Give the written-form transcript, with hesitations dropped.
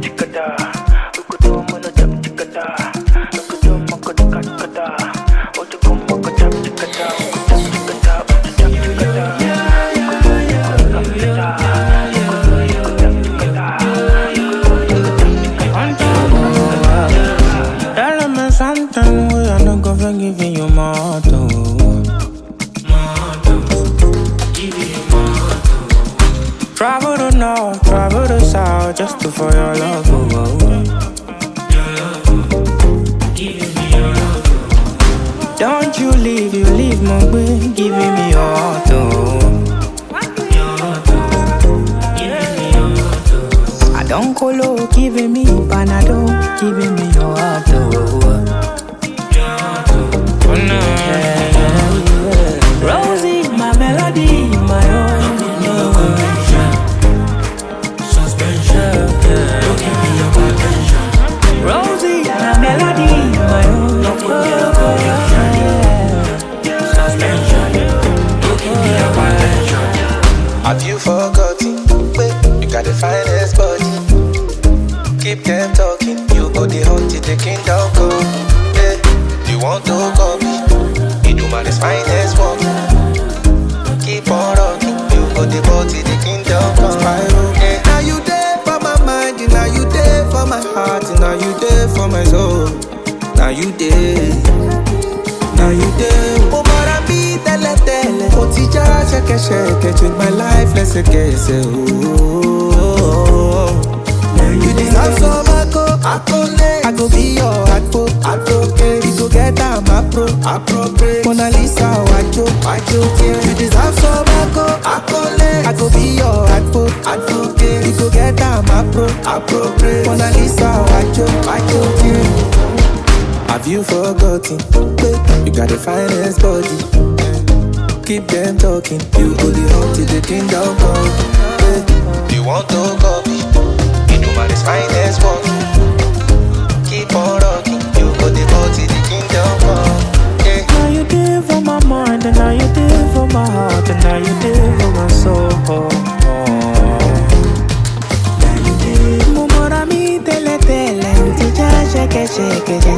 Something we are not gonna giving you more to. Travel to north, travel to south, just to for your love. Don't you leave my way, giving me your heart. I don't colo, giving me panado, giving me your heart. Rosie, my melody, my own. Suspension, Rosie, my melody, my own. Suspension, have you forgotten? Wait, you got the finest body. Keep them talking, you go the hunt till the kingdom come. Yeah, you want to copy? You do my finest work. Keep on rocking, you go the boat till the kingdom come. Spiral, yeah. Now you there for my mind, now you there for my heart, now you there for my soul. Now you there, now you there. Oh, but I be tele. Oh, teacher, shake, change my life, let's get it. You deserve some accolade. I go be your advocate. You go get a appropriate. Mona Lisa, wajo, yeah. You deserve some accolade. I go be your advocate. You go get a appropriate. Mona Lisa, wajo, yeah. Have you forgotten? You got the finest body. Keep them talking. You go the hunt till the kingdom come. You want to copy? It's finest work. Keep on rocking. You go the boat till the kingdom come. Yeah. Now you there for my mind, and now you there for my heart, and now you there for my soul. Now you there. Mumora mi tele, teacher shake,